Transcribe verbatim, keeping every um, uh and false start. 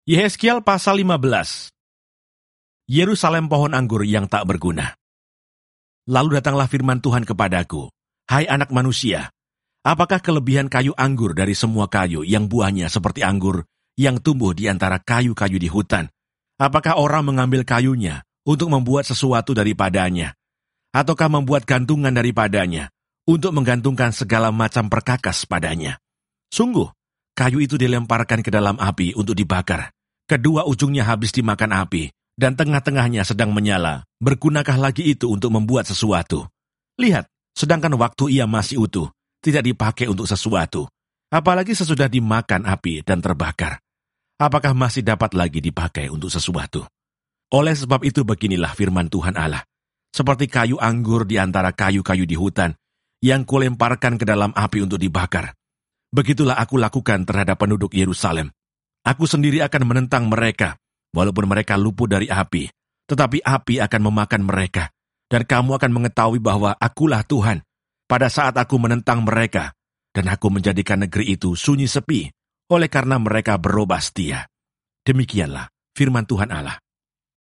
Yehezkiel pasal lima belas. Yerusalem pohon anggur yang tak berguna. Lalu datanglah firman Tuhan kepadaku, "Hai anak manusia, apakah kelebihan kayu anggur dari semua kayu yang buahnya seperti anggur yang tumbuh di antara kayu-kayu di hutan? Apakah orang mengambil kayunya untuk membuat sesuatu daripadanya, ataukah membuat gantungan daripadanya untuk menggantungkan segala macam perkakas padanya? Sungguh, kayu itu dilemparkan ke dalam api untuk dibakar. Kedua ujungnya habis dimakan api, dan tengah-tengahnya sedang menyala. Bergunakah lagi itu untuk membuat sesuatu? Lihat, sedangkan waktu ia masih utuh, tidak dipakai untuk sesuatu. Apalagi sesudah dimakan api dan terbakar. Apakah masih dapat lagi dipakai untuk sesuatu? Oleh sebab itu beginilah firman Tuhan Allah. Seperti kayu anggur di antara kayu-kayu di hutan, yang kulemparkan ke dalam api untuk dibakar. Begitulah aku lakukan terhadap penduduk Yerusalem. Aku sendiri akan menentang mereka, walaupun mereka luput dari api, tetapi api akan memakan mereka. Dan kamu akan mengetahui bahwa akulah Tuhan, pada saat aku menentang mereka, dan aku menjadikan negeri itu sunyi sepi, oleh karena mereka berubah setia." Demikianlah firman Tuhan Allah.